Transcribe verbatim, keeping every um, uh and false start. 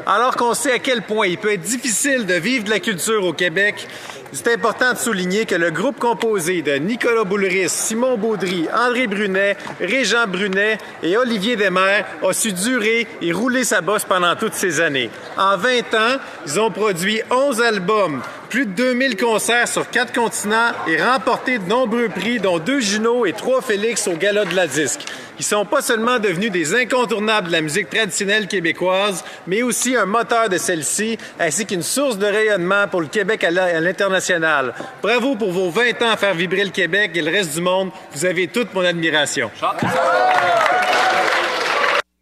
Alors qu'on sait à quel point il peut être difficile de vivre de la culture au Québec, c'est important de souligner que le groupe composé de Nicolas Boulris, Simon Baudry, André Brunet, Régent Brunet et Olivier Desmarais a su durer et rouler sa bosse pendant toutes ces années. En vingt ans, ils ont produit onze albums, plus de deux mille concerts sur quatre continents et remporté de nombreux prix, dont deux Juno et trois Félix au Gala de la Disque. Ils sont pas seulement devenus des incontournables de la musique traditionnelle québécoise, mais aussi un moteur de celle-ci, ainsi qu'une source de rayonnement pour le Québec à l'international. Bravo pour vos vingt ans à faire vibrer le Québec et le reste du monde. Vous avez toute mon admiration.